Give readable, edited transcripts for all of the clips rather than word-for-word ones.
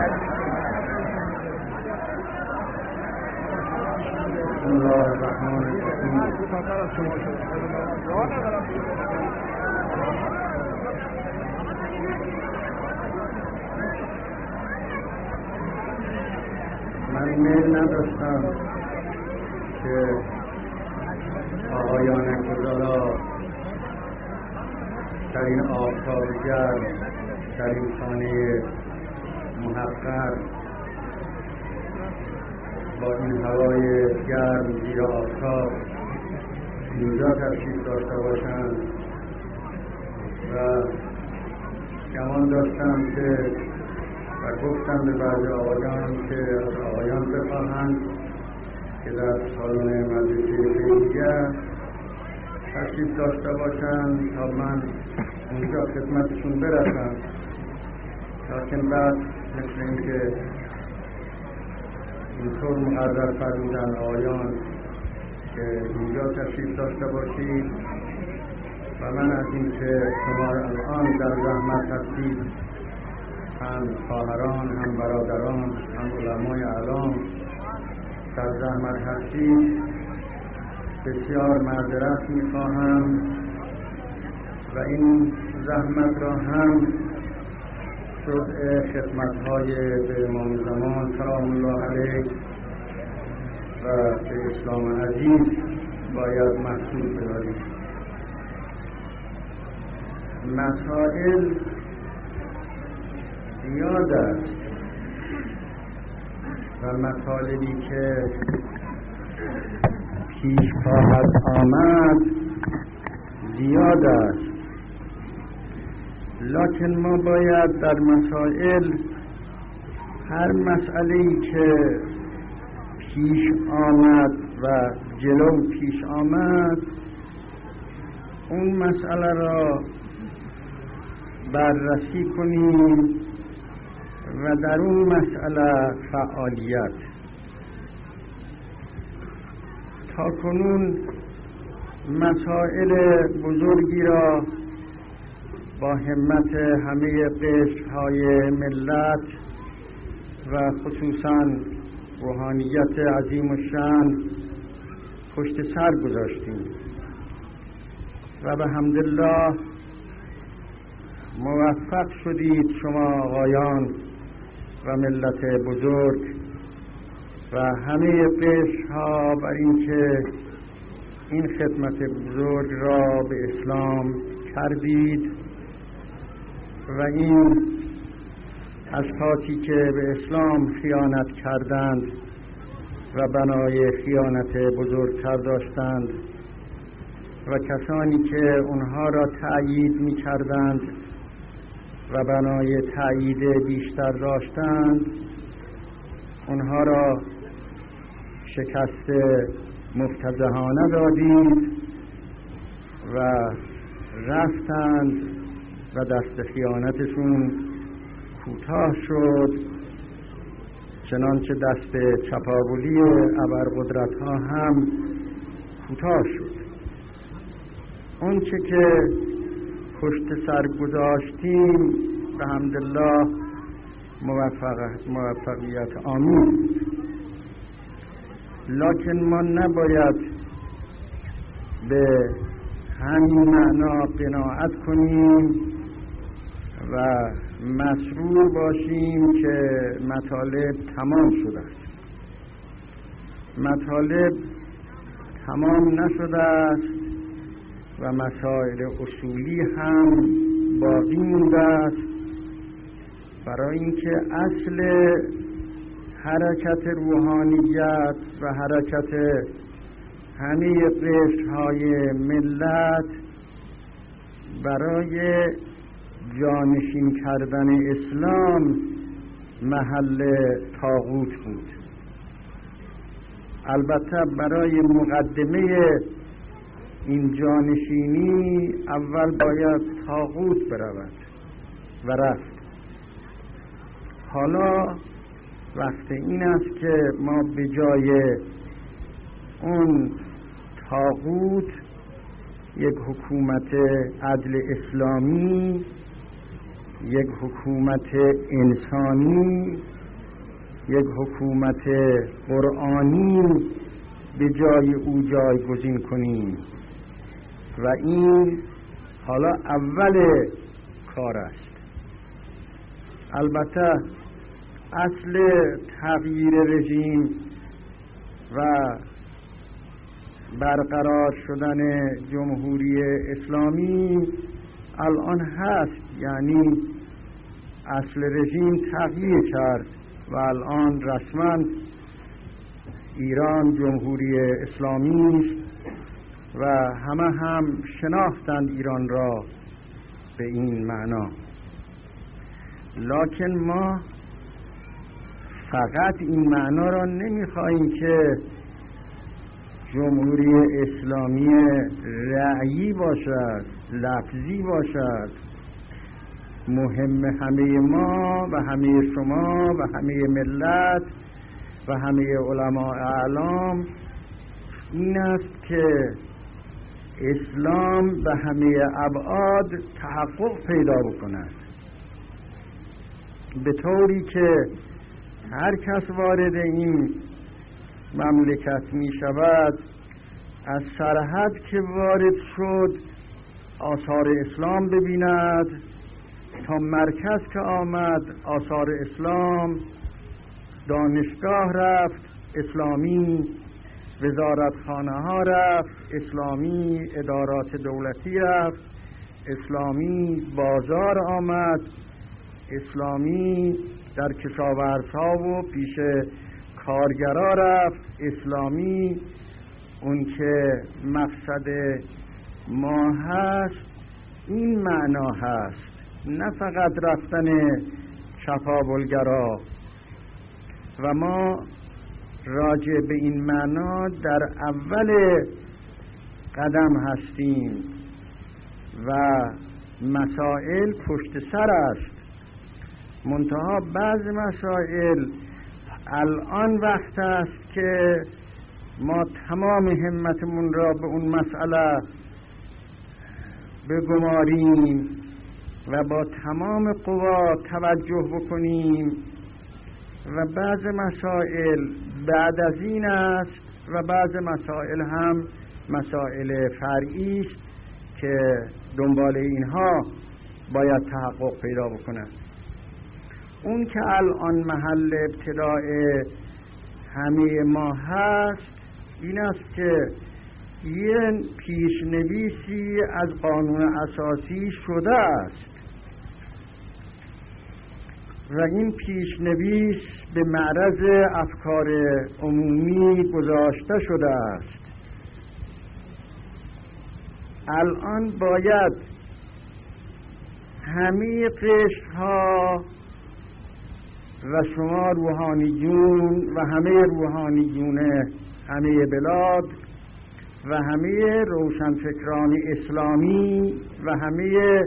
بسم الله الرحمن الرحیم. من میل نداشتم که آقایان گزارا در این آفتاب گرم، در این خانه محقر، با این هوای گرم زیر آفتاب اینجا تشریف داشته باشند و گمان داشتم که و گفتم به بعضی آقایان که از آقایان بخواهند که در سالن مجلس خیریه تشریف داشته باشند تا من اونجا خدمتشون برسم، لیکن بعد مثل اینکه اینطور مقرر فرمودن آقایان که اینجا تشریف داشته باشید و من از اینکه شما الان در زحمت هستید، هم خواهران هم برادران هم علمای اعلام در زحمت هستید، بسیار معذرت میخواهم و این زحمت را هم جزء خدمت‌های به امام زمان سلام الله علیه و به اسلام عزیز باید محسوب بداریم. مسائل زیاد است و مطالبی که پیش خواهد آمد زیاد است، لکن ما باید در مسائل هر مسئله‌ای که پیش آمد و جلو پیش آمد اون مسئله را بررسی کنیم و در اون مسئله فعالیت. تا کنون مسائل بزرگی را با همت همه قشرهای ملت و خصوصا روحانیت عظیم الشأن پشت سر گذاشتیم و به حمدالله موفق شدید شما آقایان و ملت بزرگ و همه قشرها بر اینکه این خدمت بزرگ را به اسلام کردید و این اشخاصی که به اسلام خیانت کردند و بنای خیانت بزرگتر داشتند و کسانی که اونها را تأیید می کردند و بنای تأیید بیشتر داشتند اونها را شکست مفتضحانه دادید و رفتند و دست خیانتشون کوتاه شد، چنانچه دست چپاولی ابرقدرت ها هم کوتاه شد. اون چه که پشت سر گذاشتیم به حمدالله موفقیت آمین، لکن ما نباید به همین معنا قناعت کنیم و مسرور باشیم که مطالب تمام شده است. مطالب تمام نشده است و مسائل اصولی هم باقی مونده است، برای اینکه اصل حرکت روحانیت و حرکت همه قشرهای ملت برای جانشین کردن اسلام محل طاغوت بود. البته برای مقدمه این جانشینی اول باید طاغوت برود و رفت. حالا وقت این است که ما به جای اون طاغوت یک حکومت عدل اسلامی، یک حکومت انسانی یک حکومت قرآنی به جای او جایگزین کنیم و این حالا اول کار است. البته اصل تغییر رژیم و برقرار شدن جمهوری اسلامی الان هست، یعنی اصل رژیم تغییر کرد و الان رسما ایران جمهوری اسلامی است و همه هم شناختند ایران را به این معنا. لکن ما فقط این معنا را نمیخواهیم که جمهوری اسلامی رأیی باشد، لفظی باشد. مهم همه ما و همه شما و همه ملت و همه علماء اعلام این است که اسلام به همه ابعاد تحقق پیدا بکند، به طوری که هر کس وارد این مملکت می شود از سرحد که وارد شد آثار اسلام ببیند، تا مرکز که آمد آثار اسلام، دانشگاه رفت اسلامی، وزارتخانه ها رفت اسلامی، ادارات دولتی رفت اسلامی، بازار آمد اسلامی، در کشاورزها و پیش کارگرا رفت اسلامی. اون که مقصد ما هست این معنا هست، نه فقط رفتن چپاولگرا. و ما راجع به این معنا در اول قدم هستیم و مسائل پشت سر است. منتها بعض مسائل الان وقت است که ما تمام همتمون را به اون مسئله بگماریم و با تمام قوا توجه بکنیم و بعض مسائل بعد از این است و بعض مسائل هم مسائل فرعی است که دنبال اینها باید تحقق پیدا بکنند. اون که الان محل ابتداء همه ما هست این است که یه پیشنویسی از قانون اساسی شده است و این پیشنویس به معرض افکار عمومی گذاشته شده است. الان باید همه قشرها و شما روحانیون و همه روحانیون همه بلاد و همه روشنفکران اسلامی و همه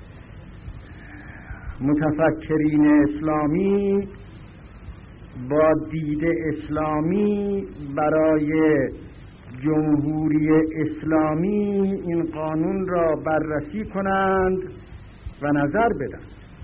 متفکرین اسلامی با دید اسلامی برای جمهوری اسلامی این قانون را بررسی کنند و نظر بدن.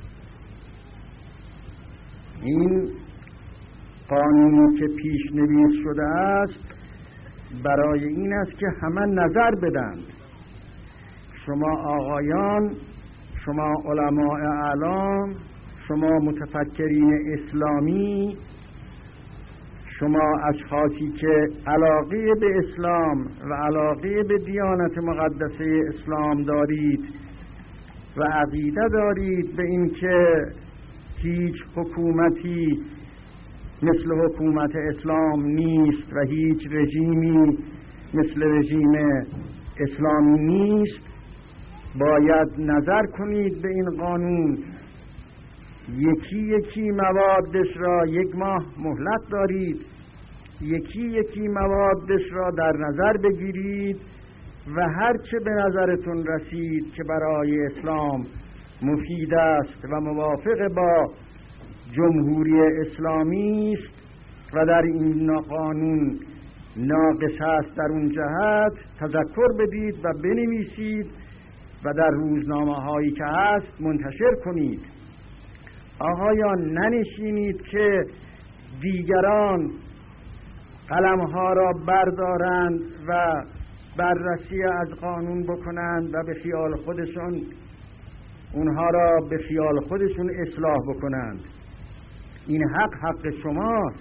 این قانونی که پیشنویس شده است برای این است که همه نظر بدند. شما آقایان، شما علماء اعلام، شما متفکرین اسلامی، شما اشخاصی که علاقه به اسلام و علاقه به دیانت مقدسه اسلام دارید و عقیده دارید به این که هیچ حکومتی مثل حکومت اسلام نیست و هیچ رژیمی مثل رژیم اسلامی نیست، باید نظر کنید به این قانون. یکی یکی موادش را 1 ماه مهلت دارید، یکی یکی موادش را در نظر بگیرید و هر چه به نظرتون رسید که برای اسلام مفید است و موافق با جمهوری اسلامی است و در این قانون ناقص است در اون جهت تذکر بدید و بنویسید و در روزنامه هایی که هست منتشر کنید. آقایان ننشینید که دیگران قلمها را بردارند و بررسی از قانون بکنند و به خیال خودشون اونها را به خیال خودشون اصلاح بکنند. این حق شماست.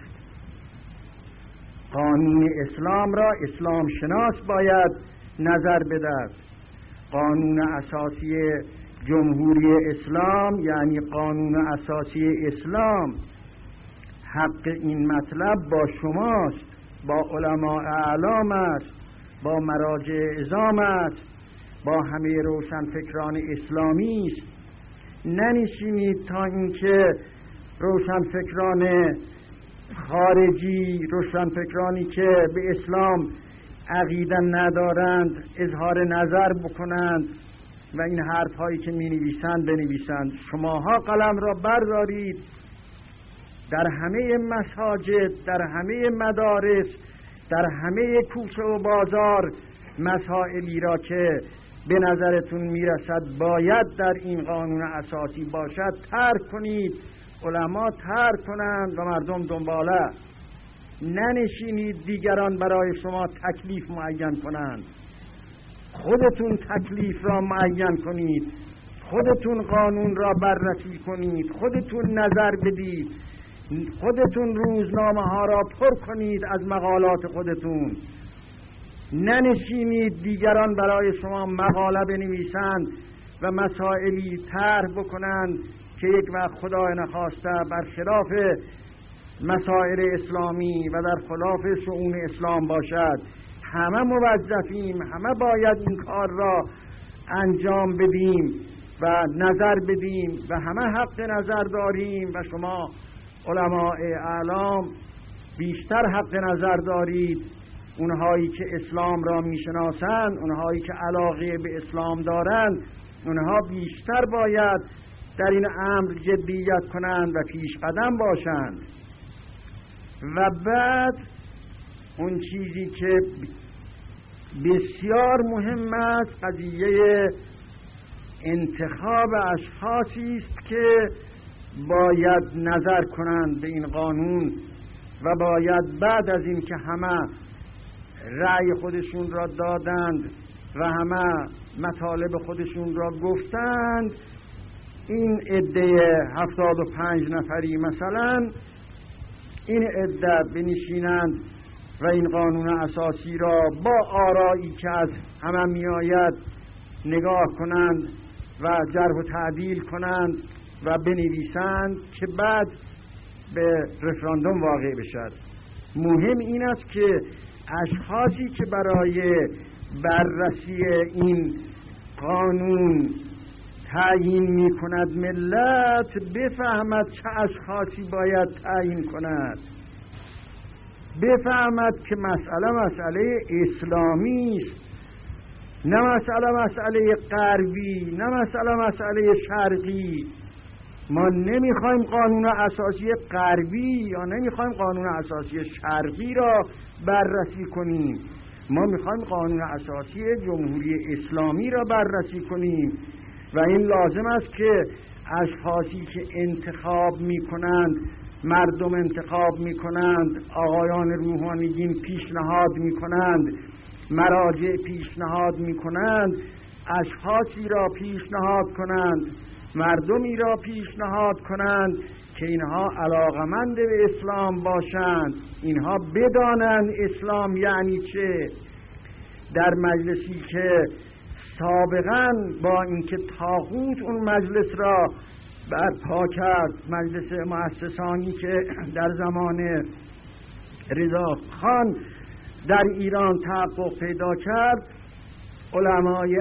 قانون اسلام را اسلام شناس باید نظر بدهد. قانون اساسی جمهوری اسلام یعنی قانون اساسی اسلام، حق این مطلب با شماست، با علماء اعلام است، با مراجع اعظام است، با همه روشنفکران اسلامی است. ننشینید تا اینکه روشنفکران خارجی، روشنفکرانی که به اسلام عقیده ندارند اظهار نظر بکنند و این حرف هایی که می نویسند بنویسند. شماها قلم را بردارید، در همه مساجد، در همه مدارس، در همه کوچه و بازار مسائلی را که به نظرتون میرسد باید در این قانون اساسی باشد ترک کنید، علما ترک کنند و مردم دنباله. ننشینید دیگران برای شما تکلیف معین کنند. خودتون تکلیف را معین کنید، خودتون قانون را بررسی کنید، خودتون نظر بدید، خودتون روزنامه ها را پر کنید از مقالات خودتون. ننشینید دیگران برای شما مقاله بنویسند و مسائلی طرح بکنند که یک وقت خدای نخواسته برخلاف مسائل اسلامی و در خلاف شؤون اسلام باشد. همه موظفیم، همه باید این کار را انجام بدیم و نظر بدیم و همه حق نظر داریم و شما علماء اعلام بیشتر حق نظر دارید. اونهایی که اسلام را میشناسند، اونهایی که علاقه به اسلام دارند، اونها بیشتر باید در این امر جدیت کنند و پیش قدم باشند. و بعد اون چیزی که بسیار مهم است قضیه انتخاب اشخاصی است که باید نظر کنند به این قانون و باید بعد از این که همه رأی خودشون را دادند و همه مطالب خودشون را گفتند، این عده 75 نفری مثلا این عده بنشینند و این قانون اساسی را با آرایی که از همه می آید نگاه کنند و جرح و تعدیل کنند و بنویسند که بعد به رفراندوم واقع بشد. مهم این است که اشخاصی که برای بررسی این قانون تعیین می کند ملت بفهمد چه اشخاصی باید تعیین کند، بفهمد که مسئله اسلامی است، نه مسئله غربی، نه مسئله شرقی. ما نمیخوایم قانون اساسی غربی یا نمیخوایم قانون اساسی شرقی را بررسی کنیم، ما میخوایم قانون اساسی جمهوری اسلامی را بررسی کنیم و این لازم است که اشخاصی که انتخاب میکنند، مردم انتخاب میکنند، آقایان روحانیین پیشنهاد میکنند، مراجع پیشنهاد میکنند، اشخاصی را پیشنهاد کنند، مردمی را پیشنهاد کنند که اینها علاقمند به اسلام باشند، اینها بدانند اسلام یعنی چه. در مجلسی که سابقاً با اینکه طاغوت اون مجلس را برپا کرد، مجلس مؤسسانی که در زمان رضا خان در ایران تحقق پیدا کرد، علمای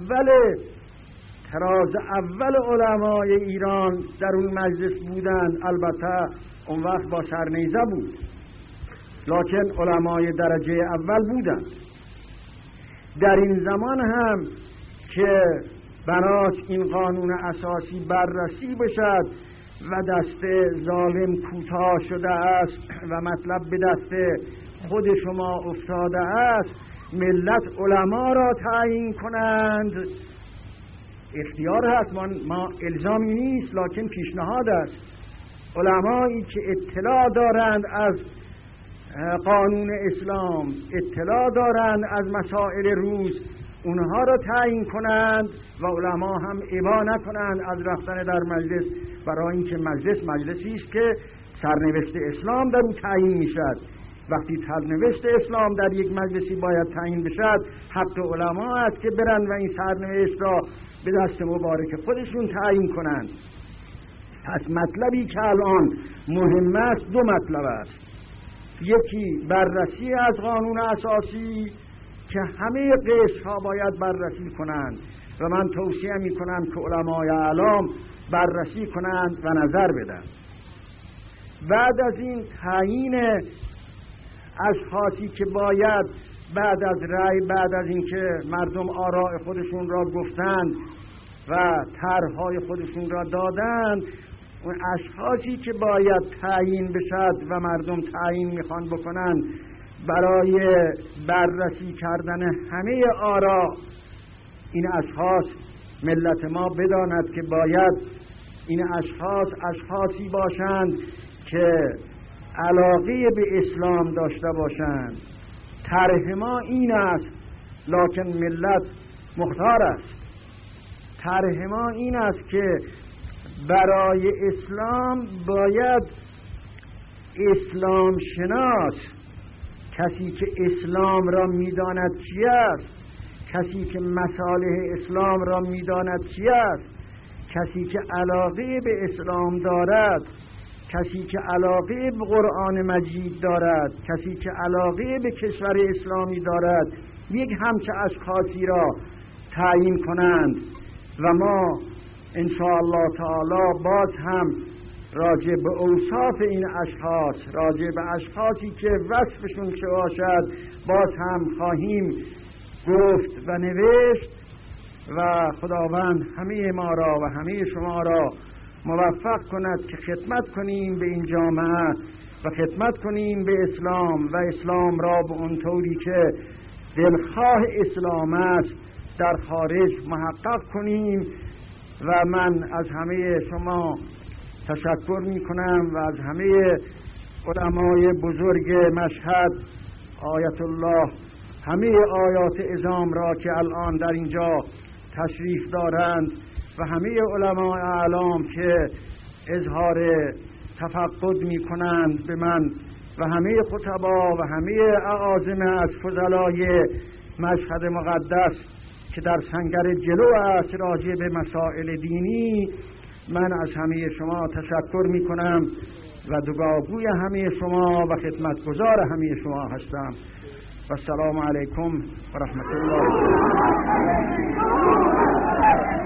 تراز اول علمای ایران در اون مجلس بودند. البته اون وقت با سرنیزه بود، لکن علمای درجه اول بودند. در این زمان هم که بناست این قانون اساسی بررسی بشد و دست ظالم کوتاه شده است و مطلب به دست خود شما افتاده است، ملت علما را تعیین کنند. اختیار هست، ما الزامی نیست، لکن پیشنهاد است. علمایی که اطلاع دارند از قانون اسلام، اطلاع دارند از مسائل روز، اونها را تعیین کنند و علما هم ابا نکنند از رفتن در مجلس، برای اینکه مجلسی است که سرنوشت اسلام در اون تعیین میشد. وقتی سرنوشت اسلام در یک مجلسی باید تعیین بشد، حق علما است که برن و این سرنوشت را به دست مبارک خودشون تعیین کنند. پس مطلبی که الان مهم است 2 مطلب است. یکی بررسی از قانون اساسی که همه قشرها باید بررسی کنند و من توصیه می کنم که علمای اعلام بررسی کنند و نظر بدن. بعد از این تعیین اشخاصی که باید بعد از رأی، بعد از اینکه مردم آراء خودشون را گفتند و طرحهای خودشون را دادند، اون اشخاصی که باید تعیین بشد و مردم تعیین میخوان بکنن برای بررسی کردن همه آراء، این اشخاص ملت ما بداند که باید این اشخاصی باشند که علاقه به اسلام داشته باشند. طرح ما این است، لکن ملت مختار است. طرح ما این است که برای اسلام باید اسلام شناس، کسی که اسلام را میداند چی است، کسی که مصالح اسلام را میداند چی است، کسی که علاقه به اسلام دارد، کسی که علاقه به قرآن مجید دارد، کسی که علاقه به کشور اسلامی دارد، یک همچه اشخاصی را تعیین کنند و ما انشاءالله تعالی باز هم راجع به اوصاف این اشخاص، راجع به اشخاصی که وصفشون چه باشد باز هم خواهیم گفت و نوشت و خداوند همه ما را و همه شما را موفق کند که خدمت کنیم به این جامعه و خدمت کنیم به اسلام و اسلام را به اون طوری که دلخواه اسلام است در خارج محقق کنیم. و من از همه شما تشکر می کنم و از همه علمای بزرگ مشهد، آیت الله، همه آیات اعظام را که الان در اینجا تشریف دارند و همه علمای اعلام که اظهار تفقد می کنند به من و همه خطبا و همه اعاظم از فضلای مشهد مقدس که در سنگر جلو است راجع به مسائل دینی، من از همه شما تشکر می کنم و دعاگوی همه شما و خدمتگزار همه شما هستم. و السلام علیکم و رحمت الله.